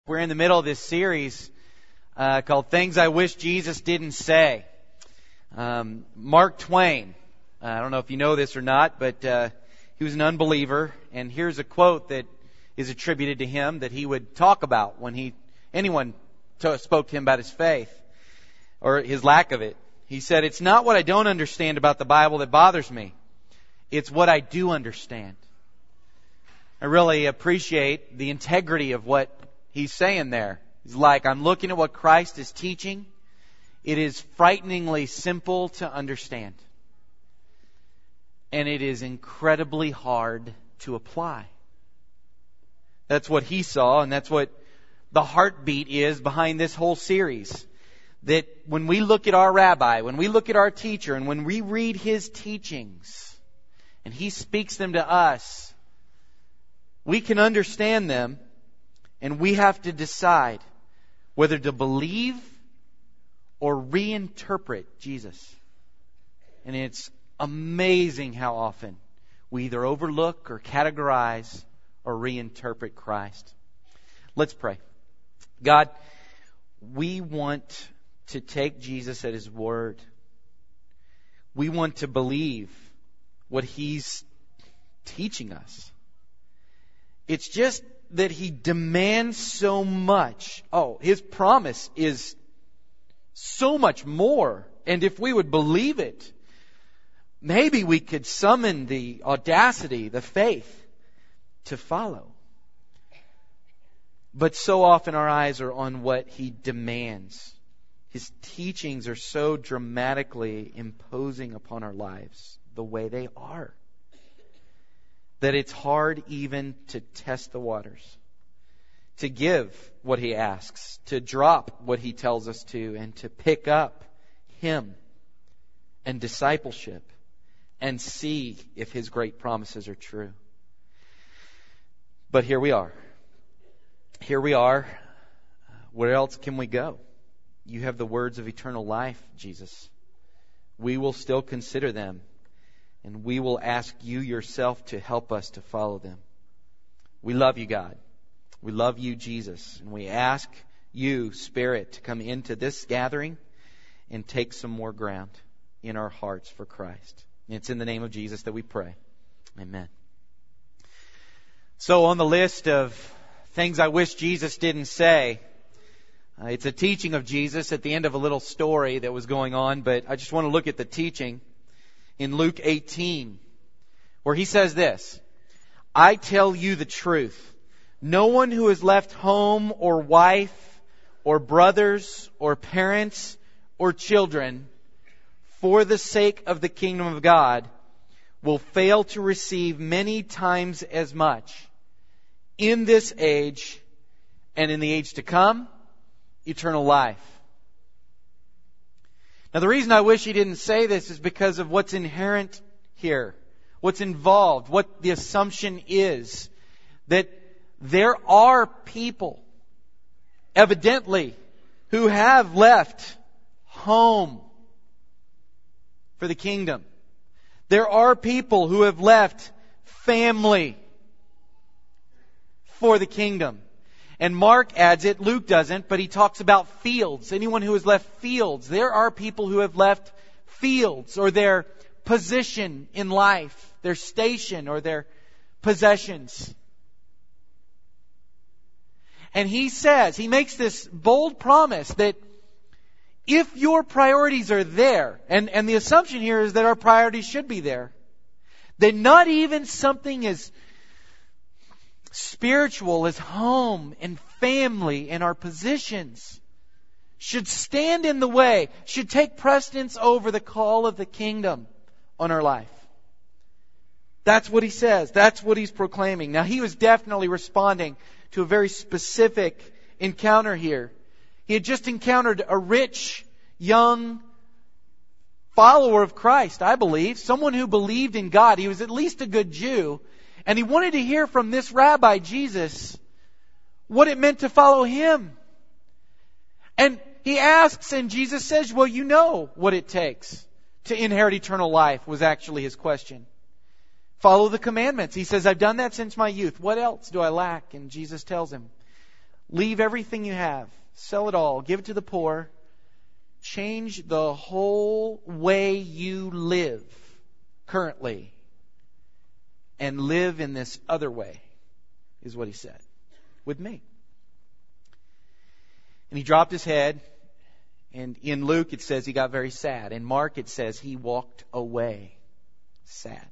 We're in the middle of this series called Things I Wish Jesus Didn't Say. Mark Twain, I don't know if you know this or not, but he was an unbeliever, and here's a quote that is attributed to him that he would talk about when anyone spoke to him about his faith or his lack of it. He said, "It's not what I don't understand about the Bible that bothers me. It's what I do understand." I really appreciate the integrity of what he's saying there. He's like, I'm looking at what Christ is teaching. It is frighteningly simple to understand. And it is incredibly hard to apply. That's what he saw, and that's what the heartbeat is behind this whole series. That when we look at our rabbi, when we look at our teacher, and when we read his teachings, and he speaks them to us, we can understand them. And we have to decide whether to believe or reinterpret Jesus. And it's amazing how often we either overlook or categorize or reinterpret Christ. Let's pray. God, we want to take Jesus at His word. We want to believe what He's teaching us. It's just that He demands so much. Oh, His promise is so much more. And if we would believe it, maybe we could summon the audacity, the faith to follow. But so often our eyes are on what He demands. His teachings are so dramatically imposing upon our lives the way they are, that it's hard even to test the waters, to give what He asks, to drop what He tells us to, and to pick up Him and discipleship and see if His great promises are true. But here we are. Here we are. Where else can we go? You have the words of eternal life, Jesus. We will still consider them. And we will ask You Yourself to help us to follow them. We love You, God. We love You, Jesus. And we ask You, Spirit, to come into this gathering and take some more ground in our hearts for Christ. And it's in the name of Jesus that we pray. Amen. So on the list of things I wish Jesus didn't say, it's a teaching of Jesus at the end of a little story that was going on, but I just want to look at the teaching in Luke 18, where He says this, "I tell you the truth. No one who has left home or wife or brothers or parents or children for the sake of the kingdom of God will fail to receive many times as much in this age and in the age to come, eternal life." Now, the reason I wish He didn't say this is because of what's inherent here, what's involved, what the assumption is, that there are people, evidently, who have left home for the kingdom. There are people who have left family for the kingdom. And Mark adds it, Luke doesn't, but he talks about fields. Anyone who has left fields. There are people who have left fields or their position in life, their station or their possessions. And he says, he makes this bold promise that if your priorities are there, and the assumption here is that our priorities should be there, then not even something as spiritual as home and family and our positions should stand in the way, should take precedence over the call of the kingdom on our life. That's what he says. That's what he's proclaiming. Now, he was definitely responding to a very specific encounter here. He had just encountered a rich, young follower of Christ, I believe. Someone who believed in God. He was at least a good Jew. And he wanted to hear from this rabbi, Jesus, what it meant to follow Him. And he asks, and Jesus says, well, you know what it takes to inherit eternal life, was actually his question. Follow the commandments. He says, I've done that since my youth. What else do I lack? And Jesus tells him, Leave everything you have. Sell it all. Give it to the poor. Change the whole way you live currently. And live in this other way, is what he said. With me. And he dropped his head. And in Luke it says he got very sad. In Mark it says he walked away sad.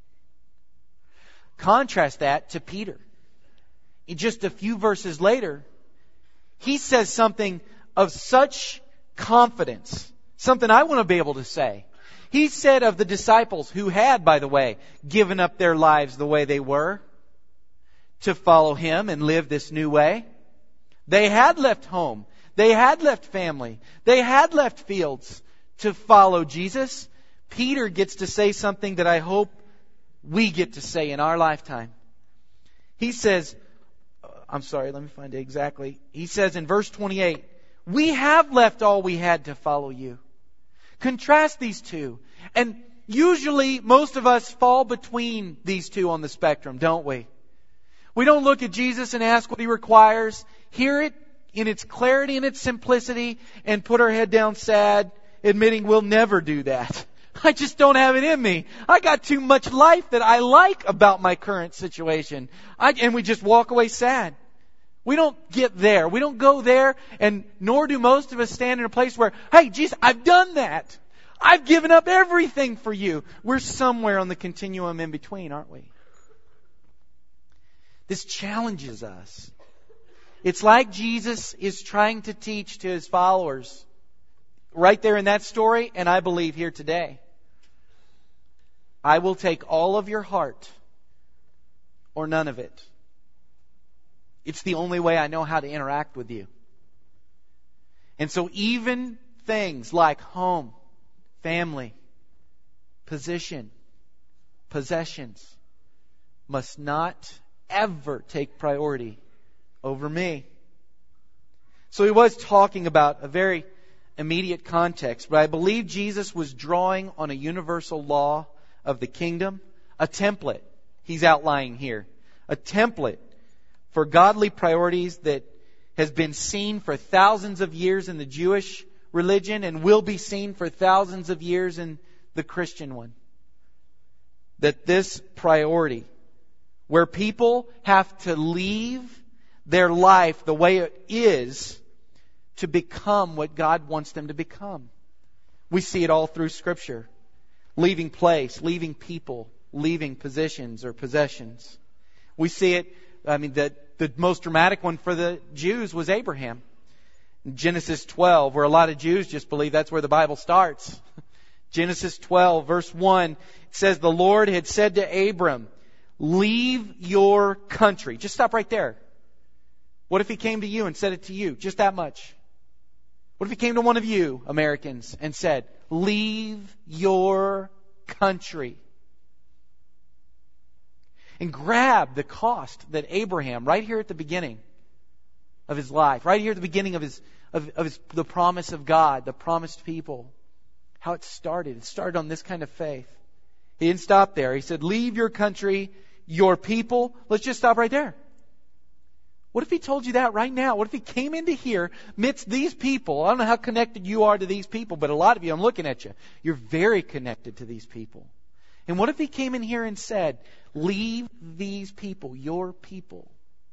Contrast that to Peter. In just a few verses later, he says something of such confidence. Something I want to be able to say. He said of the disciples who had, by the way, given up their lives the way they were to follow Him and live this new way. They had left home. They had left family. They had left fields to follow Jesus. Peter gets to say something that I hope we get to say in our lifetime. He says, let me find it exactly. He says in verse 28, we have left all we had to follow you. Contrast these two. And usually most of us fall between these two on the spectrum, don't we? We don't look at Jesus and ask what He requires, hear it in its clarity and its simplicity, and put our head down sad, admitting we'll never do that. I just don't have it in me. I got too much life that I like about my current situation. And we just walk away sad. We don't get there. We don't go there, and nor do most of us stand in a place where, hey, Jesus, I've done that. I've given up everything for you. We're somewhere on the continuum in between, aren't we? This challenges us. It's like Jesus is trying to teach to His followers right there in that story, and I believe here today. I will take all of your heart or none of it. It's the only way I know how to interact with you. And so even things like home, family, position, possessions must not ever take priority over me. So he was talking about a very immediate context, but I believe Jesus was drawing on a universal law of the kingdom, a template he's outlining here, a template for godly priorities that has been seen for thousands of years in the Jewish religion and will be seen for thousands of years in the Christian one. That this priority, where people have to leave their life the way it is to become what God wants them to become. We see it all through Scripture. Leaving place, leaving people, leaving positions or possessions. We see it, the most dramatic one for the Jews was Abraham. In Genesis 12, where a lot of Jews just believe that's where the Bible starts. Genesis 12, verse 1, it says, the Lord had said to Abram, leave your country. Just stop right there. What if He came to you and said it to you? Just that much. What if He came to one of you, Americans, and said, leave your country? And grab the cost that Abraham, right here at the beginning of his life, right here at the beginning of the promise of God, the promised people, how it started. It started on this kind of faith. He didn't stop there. He said, leave your country, your people. Let's just stop right there. What if He told you that right now? What if He came into here amidst these people? I don't know how connected you are to these people, but a lot of you, I'm looking at you. You're very connected to these people. And what if He came in here and said, leave these people, your people?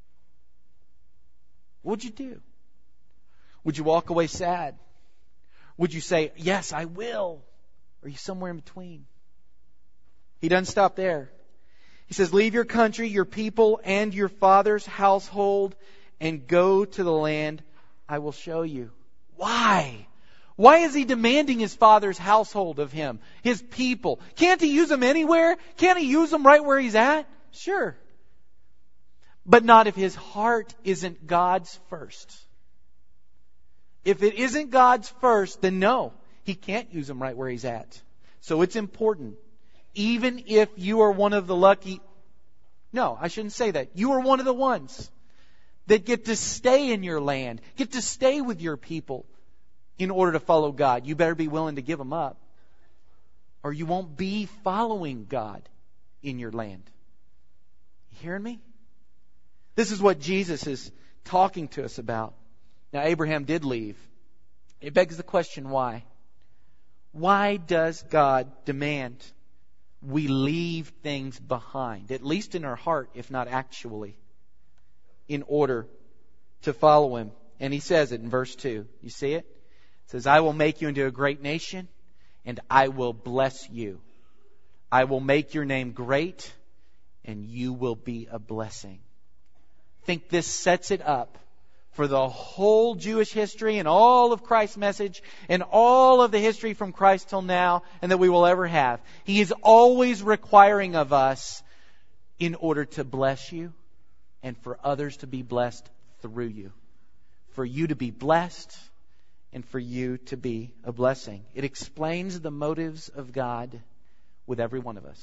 What would you do? Would you walk away sad? Would you say, yes, I will? Or are you somewhere in between? He doesn't stop there. He says, leave your country, your people, and your father's household, and go to the land I will show you. Why? Why is He demanding His father's household of him? His people. Can't He use them anywhere? Can't He use them right where He's at? Sure. But not if his heart isn't God's first. If it isn't God's first, then no, He can't use them right where He's at. So it's important. Even if you are one of the lucky... No, I shouldn't say that. You are one of the ones that get to stay in your land, get to stay with your people in order to follow God. You better be willing to give them up, or you won't be following God in your land. You hearing me? This is what Jesus is talking to us about. Now, Abraham did leave. It begs the question, why? Why does God demand we leave things behind, at least in our heart, if not actually, in order to follow Him? And He says it in verse 2. You see it? It says, I will make you into a great nation, and I will bless you. I will make your name great, and you will be a blessing. I think this sets it up for the whole Jewish history and all of Christ's message and all of the history from Christ till now and that we will ever have. He is always requiring of us in order to bless you and for others to be blessed through you. For you to be blessed and for you to be a blessing. It explains the motives of God with every one of us.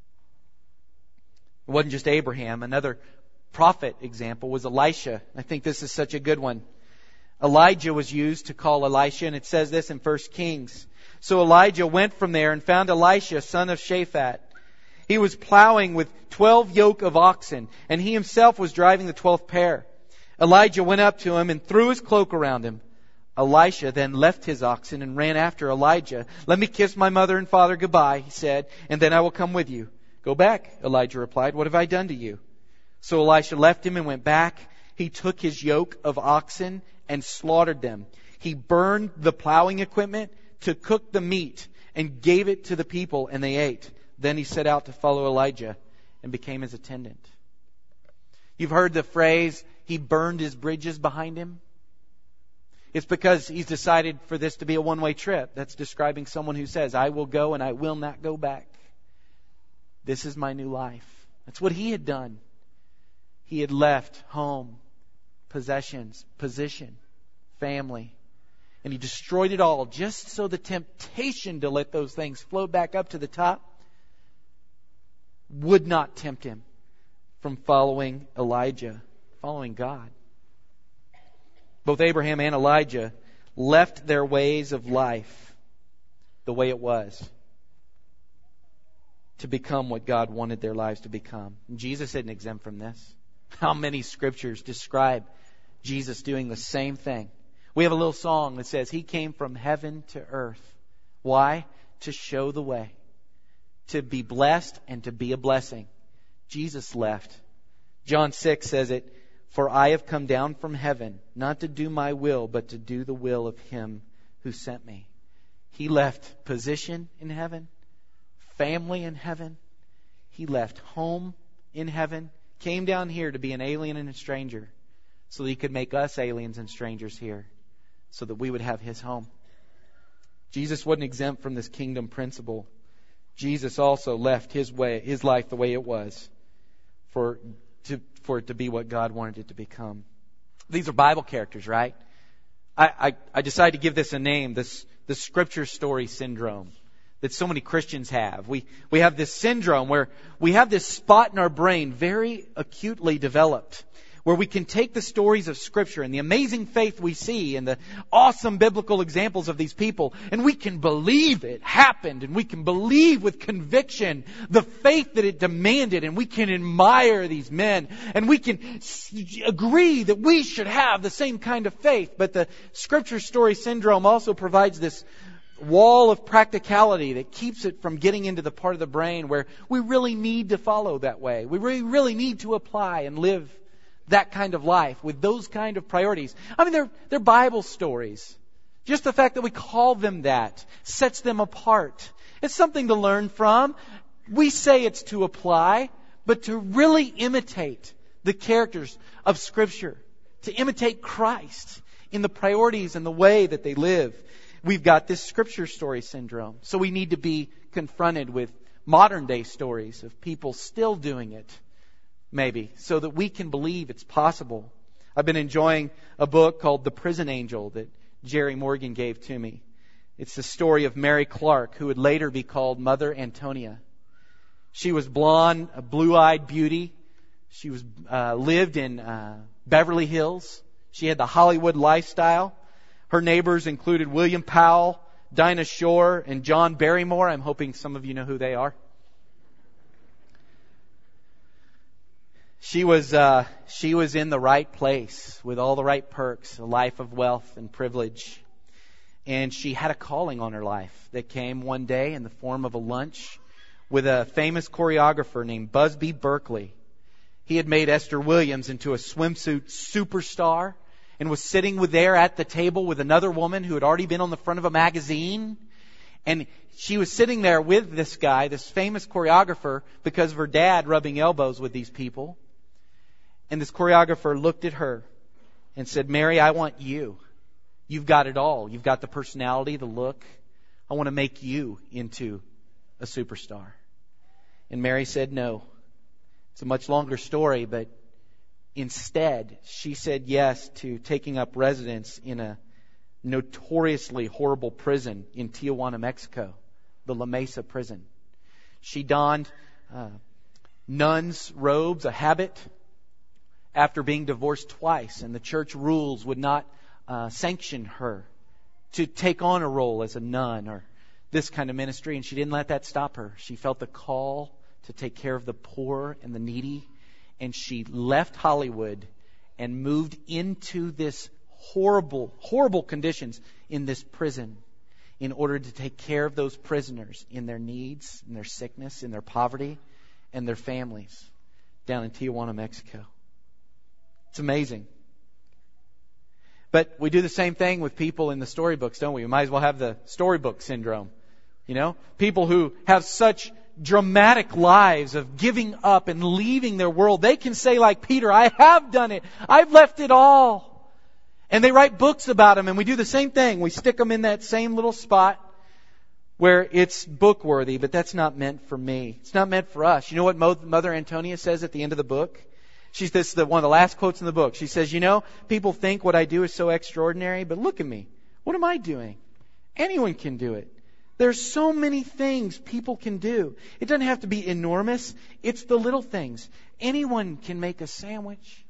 It wasn't just Abraham. Another prophet example was Elisha. I think this is such a good one. Elijah was used to call Elisha, and it says this in 1 Kings. So Elijah went from there and found Elisha, son of Shaphat. He was plowing with 12 yoke of oxen, and he himself was driving the 12th pair. Elijah went up to him and threw his cloak around him. Elisha then left his oxen and ran after Elijah. Let me kiss my mother and father goodbye, he said, and then I will come with you. Go back, Elijah replied. What have I done to you? So Elisha left him and went back. He took his yoke of oxen and slaughtered them. He burned the plowing equipment to cook the meat and gave it to the people, and they ate. Then he set out to follow Elijah and became his attendant. You've heard the phrase, he burned his bridges behind him. It's because he's decided for this to be a one-way trip. That's describing someone who says, I will go and I will not go back. This is my new life. That's what he had done. He had left home, possessions, position, family, and he destroyed it all just so the temptation to let those things float back up to the top would not tempt him from following Elijah, following God. Both Abraham and Elijah left their ways of life the way it was to become what God wanted their lives to become. And Jesus isn't exempt from this. How many scriptures describe Jesus doing the same thing? We have a little song that says, He came from heaven to earth. Why? To show the way. To be blessed and to be a blessing. Jesus left. John 6 says it, For I have come down from heaven, not to do my will, but to do the will of Him who sent me. He left position in heaven, family in heaven. He left home in heaven. Came down here to be an alien and a stranger so that He could make us aliens and strangers here so that we would have His home. Jesus wasn't exempt from this kingdom principle. Jesus also left His life the way it was for it to be what God wanted it to become. These are Bible characters, right? I decided to give this a name, the Scripture story syndrome that so many Christians have. We have this syndrome where we have this spot in our brain very acutely developed where we can take the stories of Scripture and the amazing faith we see and the awesome biblical examples of these people, and we can believe it happened, and we can believe with conviction the faith that it demanded, and we can admire these men, and we can agree that we should have the same kind of faith. But the Scripture story syndrome also provides this wall of practicality that keeps it from getting into the part of the brain where we really need to follow that way. We really need to apply and live that kind of life with those kind of priorities. I mean, they're Bible stories. Just the fact that we call them that sets them apart. It's something to learn from. We say it's to apply, but to really imitate the characters of Scripture, to imitate Christ in the priorities and the way that they live. We've got this Scripture story syndrome. So we need to be confronted with modern day stories of people still doing it, maybe, so that we can believe it's possible. I've been enjoying a book called The Prison Angel that Jerry Morgan gave to me. It's the story of Mary Clark, who would later be called Mother Antonia. She was blonde, a blue-eyed beauty. She was lived in Beverly Hills. She had the Hollywood lifestyle. Her neighbors included William Powell, Dinah Shore, and John Barrymore. I'm hoping some of you know who they are. She was in the right place with all the right perks, a life of wealth and privilege. And she had a calling on her life that came one day in the form of a lunch with a famous choreographer named Busby Berkeley. He had made Esther Williams into a swimsuit superstar and was sitting there at the table with another woman who had already been on the front of a magazine. And she was sitting there with this guy, this famous choreographer, because of her dad rubbing elbows with these people. And this choreographer looked at her and said, "Mary, I want you. You've got it all. You've got the personality, the look. I want to make you into a superstar." And Mary said no. It's a much longer story, but instead she said yes to taking up residence in a notoriously horrible prison in Tijuana, Mexico, the La Mesa prison. She donned nun's robes, a habit, after being divorced twice, and the church rules would not sanction her to take on a role as a nun or this kind of ministry, and she didn't let that stop her. She felt the call to take care of the poor and the needy, and she left Hollywood and moved into this horrible, horrible conditions in this prison in order to take care of those prisoners in their needs, in their sickness, in their poverty, and their families down in Tijuana, Mexico. It's amazing. But we do the same thing with people in the storybooks, don't we? We might as well have the storybook syndrome. You know, people who have such dramatic lives of giving up and leaving their world. They can say like Peter, "I have done it. I've left it all." And they write books about them, and we do the same thing. We stick them in that same little spot where it's book worthy, but that's not meant for me. It's not meant for us. You know what Mother Antonia says at the end of the book? This is one of the last quotes in the book. She says, "You know, people think what I do is so extraordinary, but look at me. What am I doing? Anyone can do it. There's so many things people can do. It doesn't have to be enormous. It's the little things. Anyone can make a sandwich."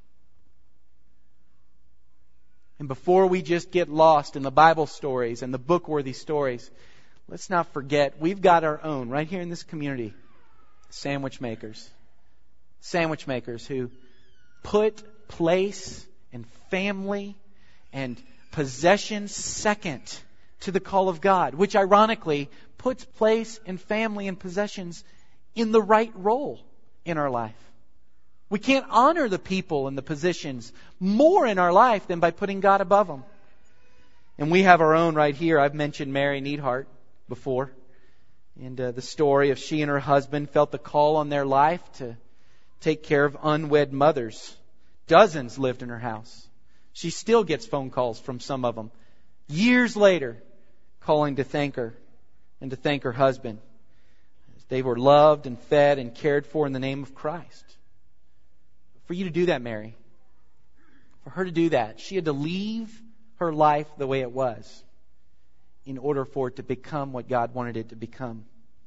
And before we just get lost in the Bible stories and the book-worthy stories, let's not forget we've got our own right here in this community. Sandwich makers. Sandwich makers who put place and family and possessions second to the call of God, which ironically puts place and family and possessions in the right role in our life. We can't honor the people and the positions more in our life than by putting God above them. And we have our own right here. I've mentioned Mary Neidhart before. And the story of she and her husband felt the call on their life to take care of unwed mothers. Dozens lived in her house. She still gets phone calls from some of them years later, calling to thank her and to thank her husband. They were loved and fed and cared for in the name of Christ. For you to do that, Mary, for her to do that, she had to leave her life the way it was in order for it to become what God wanted it to become.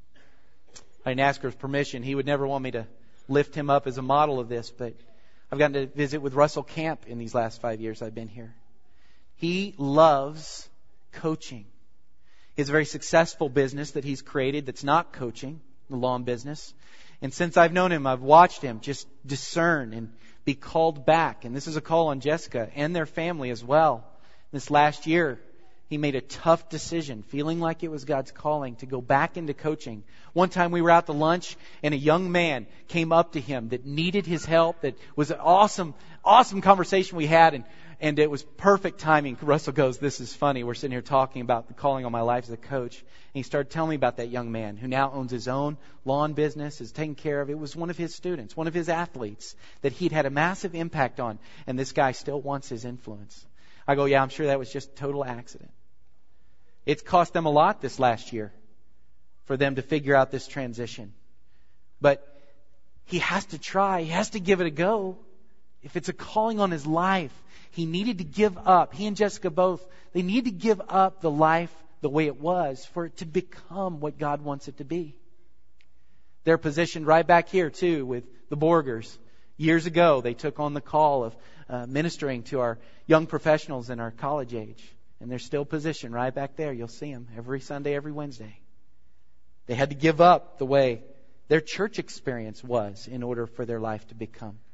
I didn't ask her permission. He would never want me to lift him up as a model of this, but I've gotten to visit with Russell Camp in these last 5 years I've been here. He loves coaching. He has a very successful business that he's created that's not coaching, the lawn business. And since I've known him, I've watched him just discern and be called back. And this is a call on Jessica and their family as well. This last year, he made a tough decision, feeling like it was God's calling, to go back into coaching. One time we were out to lunch, and a young man came up to him that needed his help. That was an awesome conversation we had, and it was perfect timing. Russell goes, "This is funny. We're sitting here talking about the calling on my life as a coach." And he started telling me about that young man who now owns his own lawn business, is taken care of. It was one of his students, one of his athletes that he'd had a massive impact on. And this guy still wants his influence. I go, "Yeah, I'm sure that was just a total accident." It's cost them a lot this last year for them to figure out this transition. But he has to try. He has to give it a go. If it's a calling on his life, he needed to give up. He and Jessica both, they need to give up the life the way it was for it to become what God wants it to be. They're positioned right back here, too, with the Borgers. Years ago, they took on the call of ministering to our young professionals in our college age. And they're still positioned right back there. You'll see them every Sunday, every Wednesday. They had to give up the way their church experience was in order for their life to become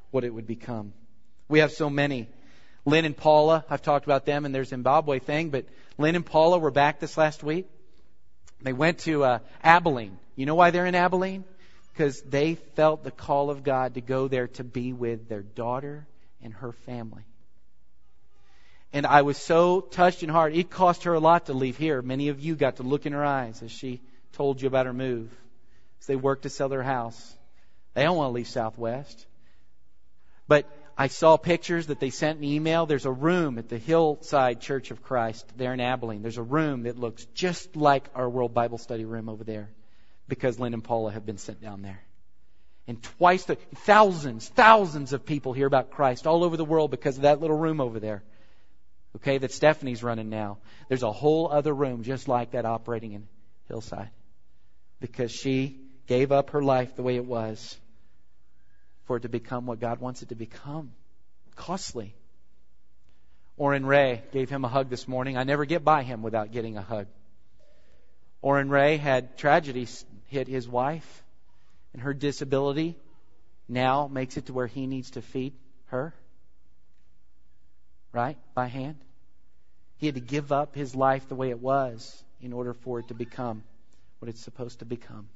what it would become. We have so many. Lynn and Paula, I've talked about them and their Zimbabwe thing, but Lynn and Paula were back this last week. They went to Abilene. You know why they're in Abilene? Because they felt the call of God to go there to be with their daughter and her family. And I was so touched in heart. It cost her a lot to leave here. Many of you got to look in her eyes as she told you about her move. As they worked to sell their house. They don't want to leave Southwest. But I saw pictures that they sent an email. There's a room at the Hillside Church of Christ there in Abilene. There's a room that looks just like our World Bible Study room over there. Because Lynn and Paula have been sent down there. And thousands of people hear about Christ all over the world because of that little room over there. Okay, that Stephanie's running now. There's a whole other room just like that operating in Hillside. Because she gave up her life the way it was for it to become what God wants it to become. Costly. Orrin Ray gave him a hug this morning. I never get by him without getting a hug. Orrin Ray had tragedy hit his wife, and her disability now makes it to where he needs to feed her. Right? By hand. He had to give up his life the way it was in order for it to become what it's supposed to become.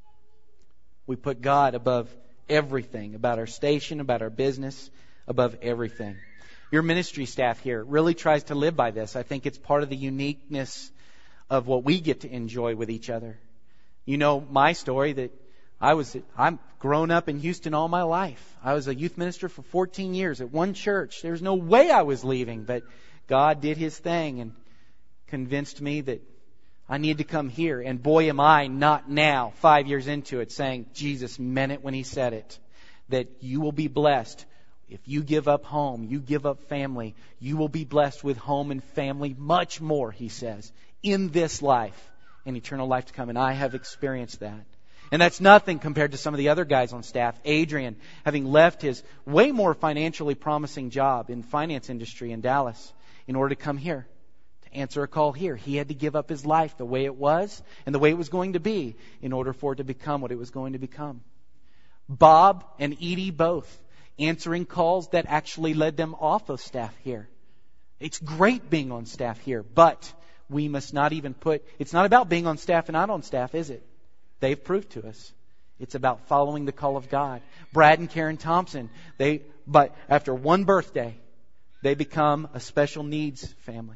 We put God above everything, about our station, about our business, above everything. Your ministry staff here really tries to live by this. I think it's part of the uniqueness of what we get to enjoy with each other. You know my story that I'm grown up in Houston all my life. I was a youth minister for 14 years at one church. There's no way I was leaving, but God did His thing and convinced me that I need to come here. And boy, am I not now, 5 years into it, saying Jesus meant it when He said it. That you will be blessed. If you give up home, you give up family, you will be blessed with home and family much more, He says, in this life and eternal life to come. And I have experienced that. And that's nothing compared to some of the other guys on staff. Adrian, having left his way more financially promising job in the finance industry in Dallas in order to come here, to answer a call here. He had to give up his life the way it was and the way it was going to be in order for it to become what it was going to become. Bob and Edie both answering calls that actually led them off of staff here. It's great being on staff here, but we must not even it's not about being on staff and not on staff, is it? They've proved to us. It's about following the call of God. Brad and Karen Thompson, but after one birthday, they become a special needs family.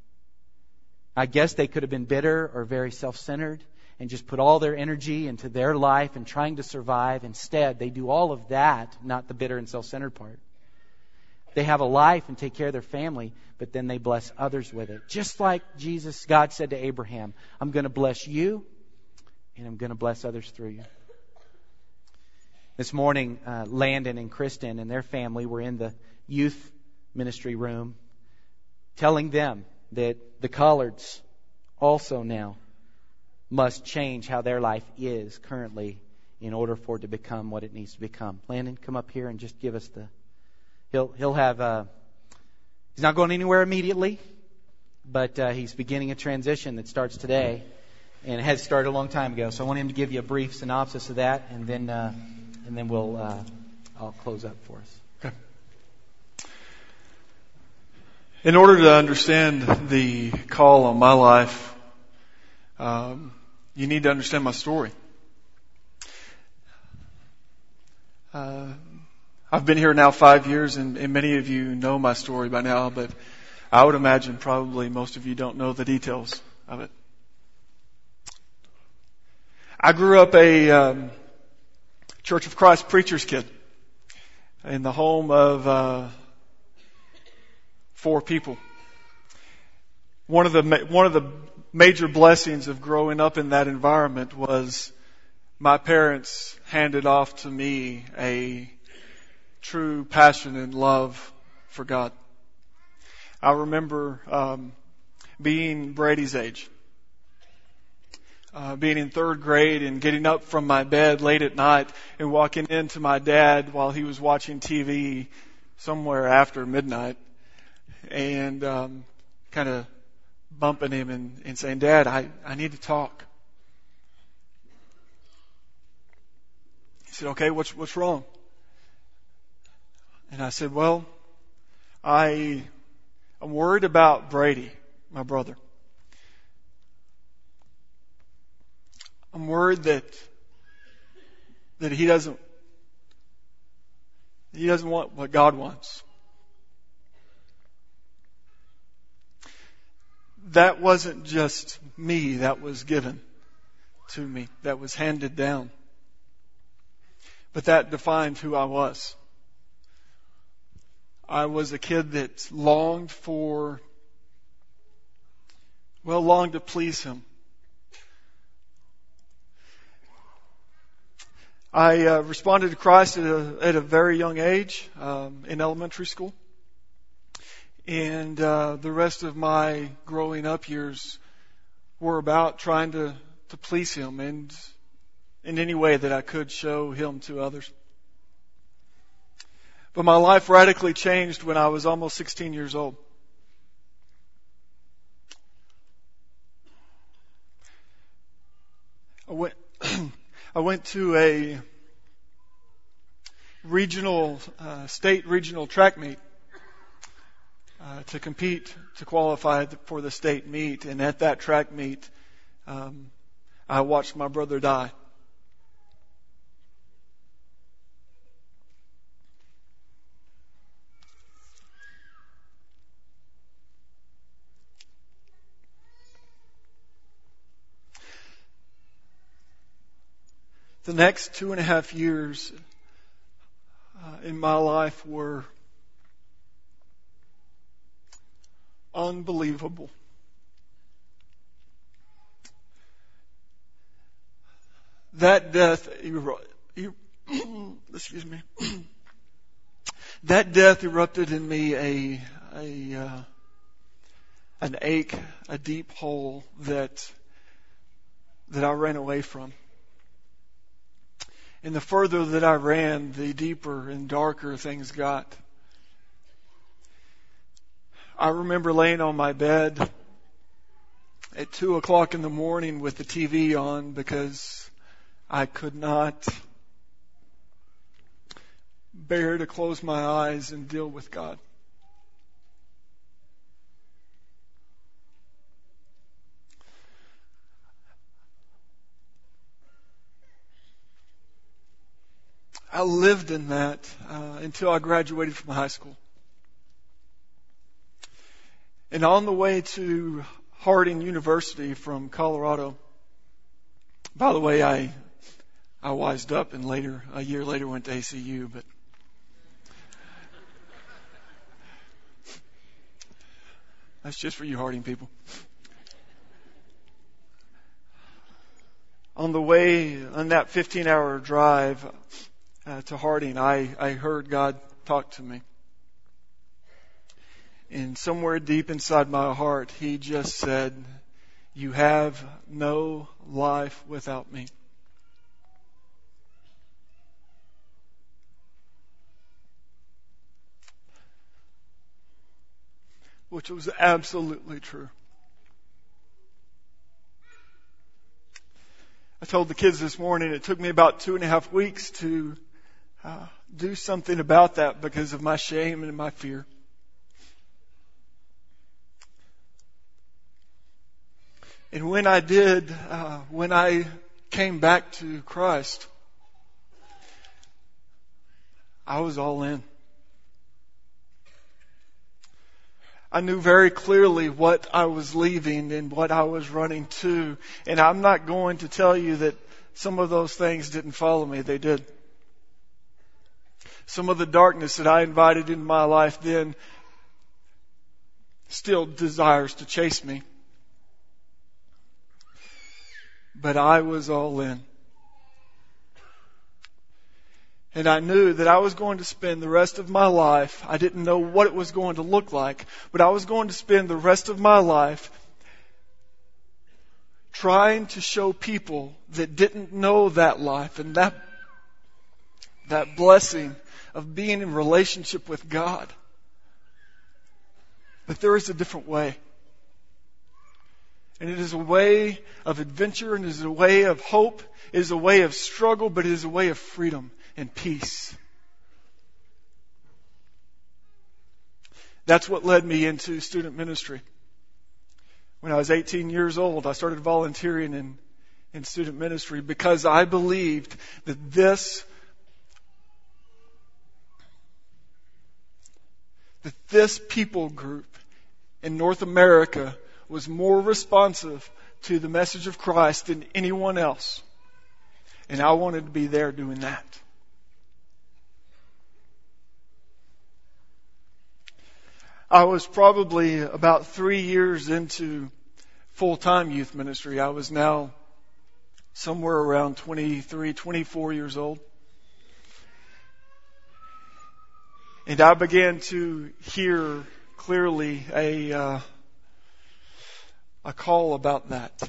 I guess they could have been bitter or very self-centered and just put all their energy into their life and trying to survive. Instead, they do all of that, not the bitter and self-centered part. They have a life and take care of their family, but then they bless others with it. Just like God said to Abraham, I'm going to bless you and I'm going to bless others through you. This morning, Landon and Kristen and their family were in the youth ministry room telling them that the Collards also now must change how their life is currently in order for it to become what it needs to become. Landon, come up here and just give us he'll have, he's not going anywhere immediately, but he's beginning a transition that starts today and it has started a long time ago. So I want him to give you a brief synopsis of that and then I'll close up for us. Okay. In order to understand the call on my life, you need to understand my story. I've been here now 5 years, and many of you know my story by now, but I would imagine probably most of you don't know the details of it. I grew up a Church of Christ preacher's kid in the home of 4 people. One of the major blessings of growing up in that environment was my parents handed off to me a true passion and love for God. I remember being Brady's age, being in 3rd grade and getting up from my bed late at night and walking into my dad while he was watching TV somewhere after midnight and kind of bumping him and saying, Dad, I need to talk. He said, okay, what's wrong? And I said, well, I'm worried about Brady, my brother. I'm worried that he doesn't want what God wants. That wasn't just me, that was given to me, that was handed down. But that defined who I was. I was a kid that longed to please Him. I responded to Christ at a very young age, in elementary school. And the rest of my growing up years were about trying to please Him and in any way that I could show Him to others. But my life radically changed when I was almost 16 years old. I went to a state regional track meet to compete to qualify for the state meet, and at that track meet, I watched my brother die. The next 2.5 years in my life were unbelievable. That death, that death erupted in me an ache, a deep hole that I ran away from. And the further that I ran, the deeper and darker things got. I remember laying on my bed at 2:00 in the morning with the TV on because I could not bear to close my eyes and deal with God. I lived in that until I graduated from high school. And on the way to Harding University from Colorado, by the way, I wised up and a year later went to ACU, but that's just for you Harding people. On the way, on that 15-hour drive to Harding, I heard God talk to me. And somewhere deep inside my heart, He just said, "You have no life without me." Which was absolutely true. I told the kids this morning it took me about 2.5 weeks to do something about that because of my shame and my fear. And when I did, when I came back to Christ, I was all in. I knew very clearly what I was leaving and what I was running to. And I'm not going to tell you that some of those things didn't follow me. They did. Some of the darkness that I invited into my life then still desires to chase me. But I was all in. And I knew that I was going to spend the rest of my life, I didn't know what it was going to look like, but I was going to spend the rest of my life trying to show people that didn't know that life and that blessing of being in relationship with God, that there is a different way. And it is a way of adventure, and it is a way of hope, it is a way of struggle, but it is a way of freedom and peace. That's what led me into student ministry. When I was 18 years old, I started volunteering in student ministry because I believed that this people group in North America was more responsive to the message of Christ than anyone else. And I wanted to be there doing that. I was probably about 3 years into full-time youth ministry. I was now somewhere around 23, 24 years old. And I began to hear clearly a call about that.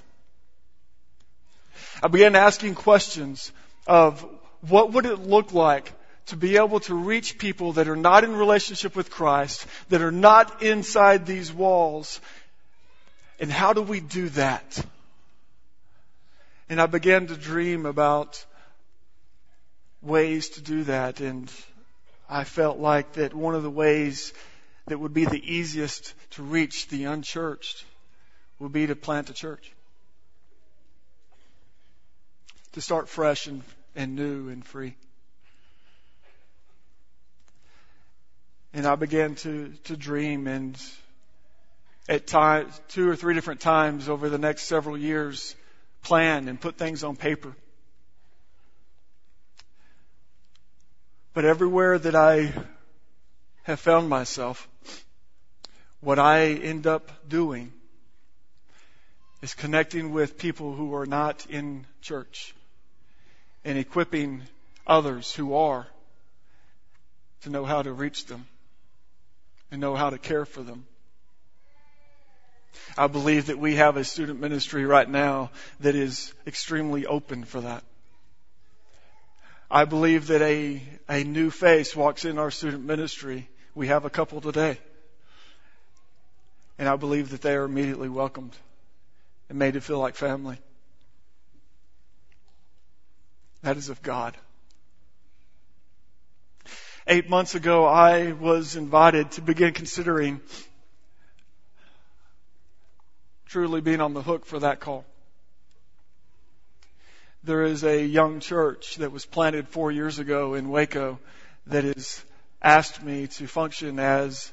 I began asking questions of what would it look like to be able to reach people that are not in relationship with Christ, that are not inside these walls, and how do we do that? And I began to dream about ways to do that, and I felt like that one of the ways that would be the easiest to reach the unchurched would be to plant a church. To start fresh and new and free. And I began to dream, and at 2 or 3 different times over the next several years, plan and put things on paper. But everywhere that I have found myself, what I end up doing is connecting with people who are not in church and equipping others who are to know how to reach them and know how to care for them. I believe that we have a student ministry right now that is extremely open for that. I believe that a new face walks in our student ministry. We have a couple today. And I believe that they are immediately welcomed and made to feel like family. That is of God. 8 months ago, I was invited to begin considering truly being on the hook for that call. There is a young church that was planted 4 years ago in Waco that has asked me to function as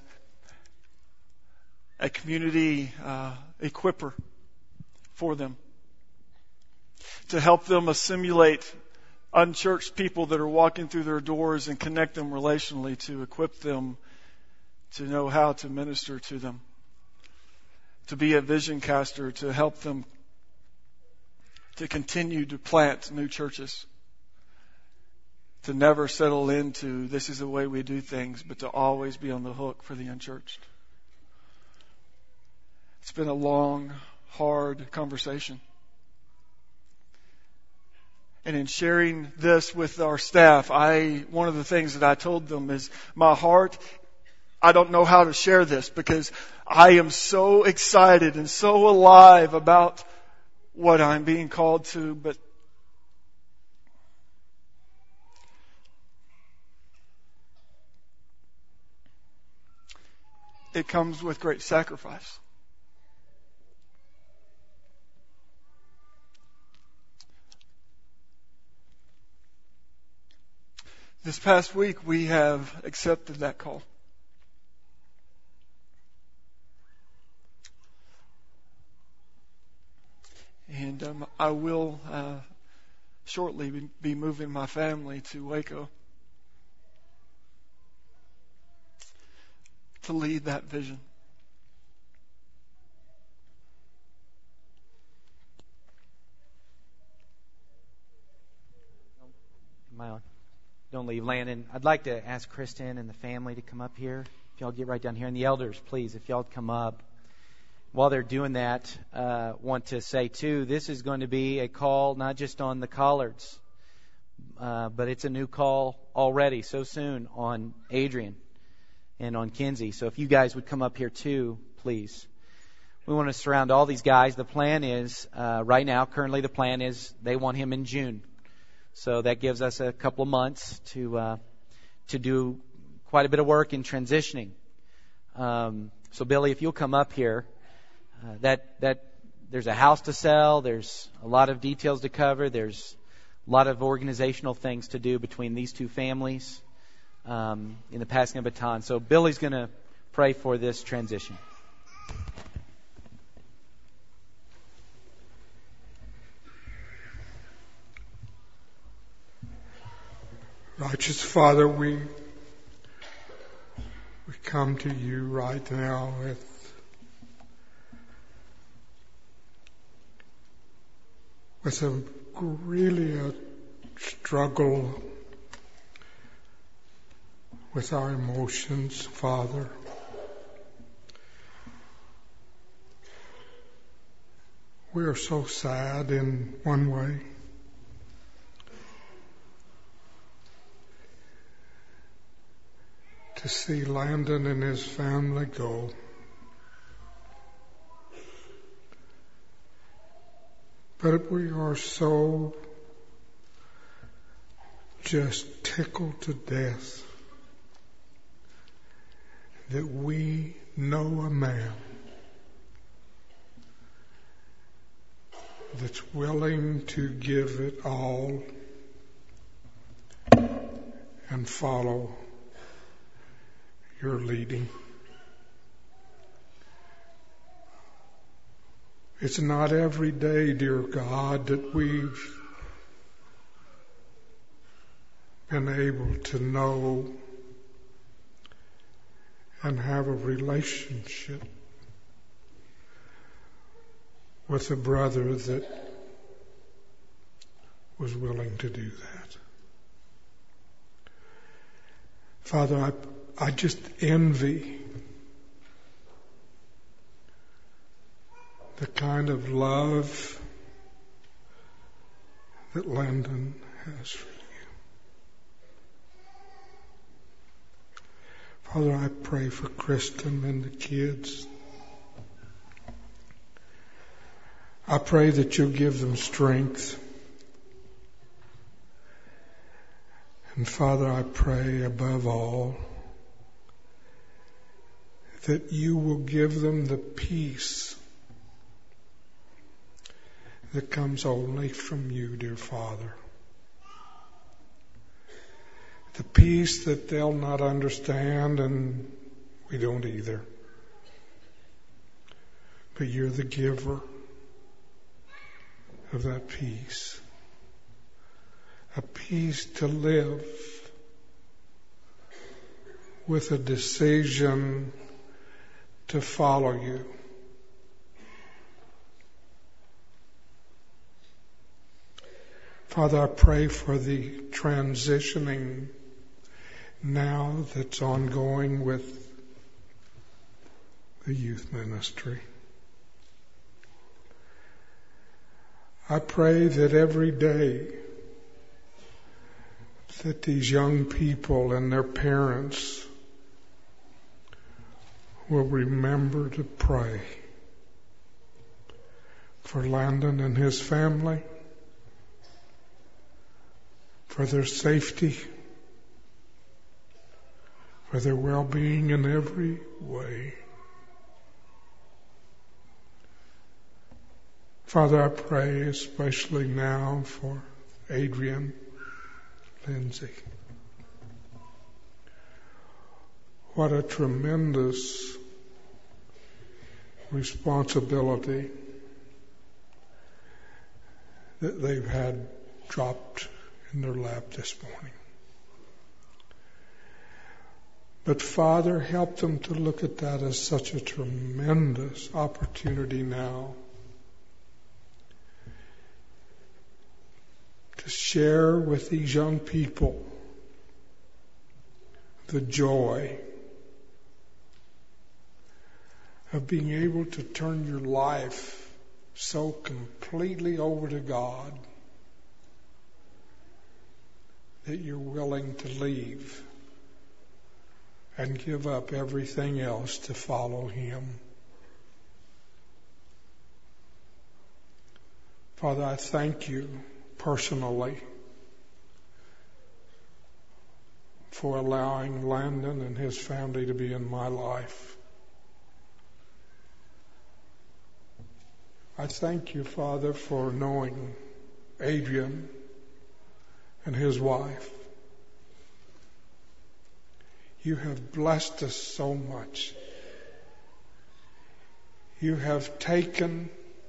a community equipper for them, to help them assimilate unchurched people that are walking through their doors and connect them relationally, to equip them to know how to minister to them, to be a vision caster, to help them to continue to plant new churches, to never settle into this is the way we do things, but to always be on the hook for the unchurched. It's been a long, hard conversation. And in sharing this with our staff, one of the things that I told them is my heart, I don't know how to share this because I am so excited and so alive about what I'm being called to, but it comes with great sacrifice. This past week, we have accepted that call. And I will shortly be moving my family to Waco to lead that vision. Am I on? Don't leave, Landon. I'd like to ask Kristen and the family to come up here. If y'all get right down here. And the elders, please, if y'all come up. While they're doing that, want to say, too, this is going to be a call not just on the Collards, but it's a new call already so soon on Adrian and on Kinsey. So if you guys would come up here, too, please. We want to surround all these guys. The plan is, right now, currently the plan is they want him in June. So that gives us a couple of months to do quite a bit of work in transitioning So Billy, if you'll come up here, there's a house to sell. There's a lot of details to cover. There's a lot of organizational things to do between these two families in the passing of baton. So Billy's going to pray for this transition. Righteous Father, we come to you right now with really a struggle with our emotions, Father. We are so sad in one way. To see Landon and his family go. But we are so just tickled to death that we know a man that's willing to give it all and follow your leading. It's not every day, dear God, that we've been able to know and have a relationship with a brother that was willing to do that. Father, I just envy the kind of love that Landon has for you. Father, I pray for Kristen and the kids. I pray that you'll give them strength. And Father, I pray above all that you will give them the peace that comes only from you, dear Father. The peace that they'll not understand, and we don't either. But you're the giver of that peace. A peace to live with a decision to follow you. Father, I pray for the transitioning now that's ongoing with the youth ministry. I pray that every day that these young people and their parents will remember to pray for Landon and his family, for their safety, for their well-being in every way. Father, I pray especially now for Adrian Lindsay. What a tremendous responsibility that they've had dropped in their lap this morning. But Father, help them to look at that as such a tremendous opportunity now to share with these young people the joy of being able to turn your life so completely over to God that you're willing to leave and give up everything else to follow Him. Father, I thank you personally for allowing Landon and his family to be in my life. I thank you, Father, for knowing Adrian and his wife. You have blessed us so much. You have taken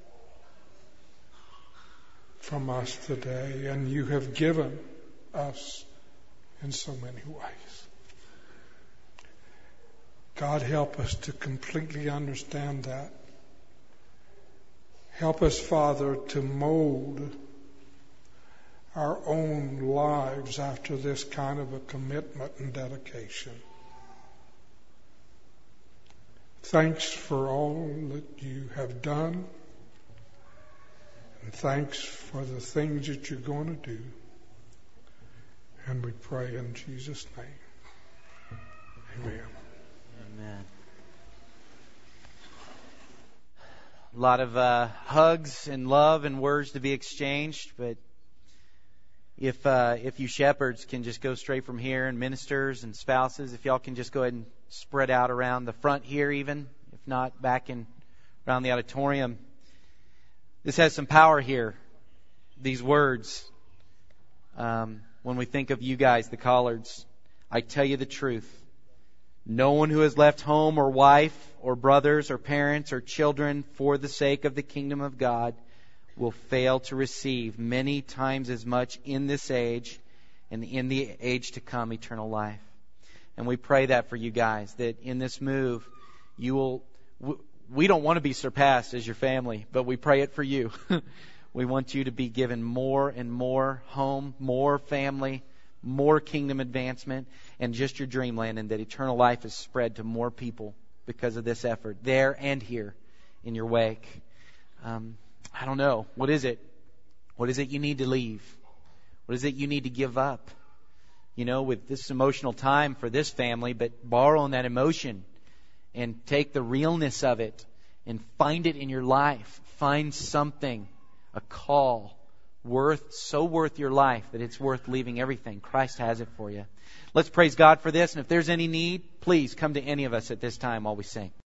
from us today, and you have given us in so many ways. God, help us to completely understand that. Help us, Father, to mold our own lives after this kind of a commitment and dedication. Thanks for all that you have done, and thanks for the things that you're going to do. And we pray in Jesus' name. Amen. Amen. A lot of hugs and love and words to be exchanged, but if you shepherds can just go straight from here, and ministers and spouses, if y'all can just go ahead and spread out around the front here even, if not back in around the auditorium. This has some power here, these words. When we think of you guys, the Collards, I tell you the truth. No one who has left home or wife or brothers or parents or children for the sake of the kingdom of God will fail to receive many times as much in this age and in the age to come eternal life. And we pray that for you guys, that in this move you will, we don't want to be surpassed as your family, but we pray it for you. We want you to be given more and more home, more family, more kingdom advancement, and just your dreamland, and that eternal life is spread to more people because of this effort, there and here in your wake. I don't know. What is it? What is it you need to leave? What is it you need to give up? You know, with this emotional time for this family, but borrow on that emotion and take the realness of it and find it in your life. Find something, a call, so worth your life that it's worth leaving everything. Christ has it for you. Let's praise God for this. And if there's any need, please come to any of us at this time while we sing.